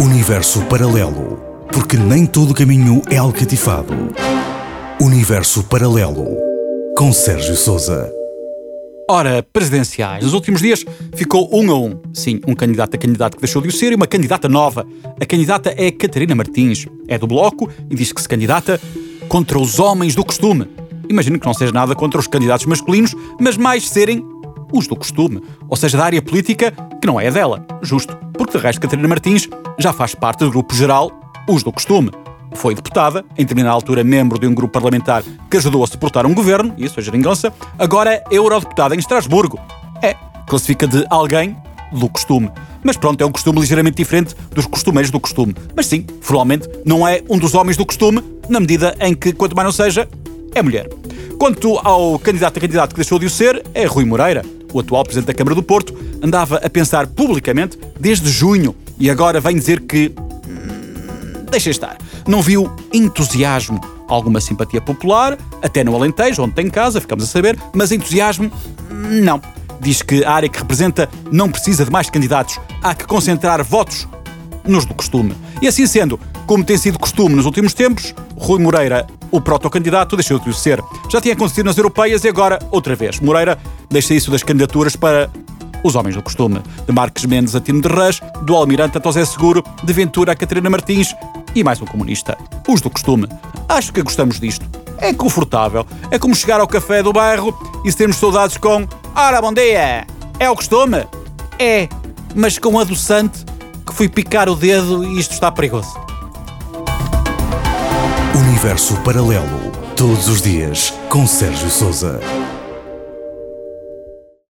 Universo paralelo, porque nem todo caminho é alcatifado. Universo paralelo, com Sérgio Sousa. Ora, presidenciais. Nos últimos dias ficou 1-1. Sim, um candidato a candidato que deixou de o ser e uma candidata nova. A candidata é Catarina Martins. É do Bloco e diz que se candidata contra os homens do costume. Imagino que não seja nada contra os candidatos masculinos, mas mais serem os do costume. Ou seja, da área política que não é a dela. Justo. Porque de resto Catarina Martins já faz parte do grupo geral Os do Costume. Foi deputada, em determinada altura membro de um grupo parlamentar que ajudou a suportar um governo, isso é geringonça, agora é eurodeputada em Estrasburgo. Classifica de alguém do costume. Mas pronto, é um costume ligeiramente diferente dos costumeiros do costume. Mas sim, formalmente, não é um dos homens do costume, na medida em que, quanto mais não seja, é mulher. Quanto ao candidato a candidato que deixou de o ser, é Rui Moreira. O atual Presidente da Câmara do Porto andava a pensar publicamente desde junho e agora vem dizer que... deixa estar. Não viu entusiasmo, alguma simpatia popular, até no Alentejo, onde tem casa, ficamos a saber, mas entusiasmo, não. Diz que a área que representa não precisa de mais candidatos, há que concentrar votos nos do costume. E assim sendo, como tem sido costume nos últimos tempos, Rui Moreira, o protocandidato, deixou de o ser. Já tinha acontecido nas europeias e agora, outra vez. Moreira deixa isso das candidaturas para os homens do costume. De Marques Mendes a Tino de Rãs, do Almirante a José Seguro, de Ventura a Catarina Martins e mais um comunista. Os do costume. Acho que gostamos disto. É confortável. É como chegar ao café do bairro e termos saudades com "Ora, bom dia! É o costume?" É, mas com adoçante que fui picar o dedo e isto está perigoso. Universo paralelo, todos os dias, com Sérgio Sousa.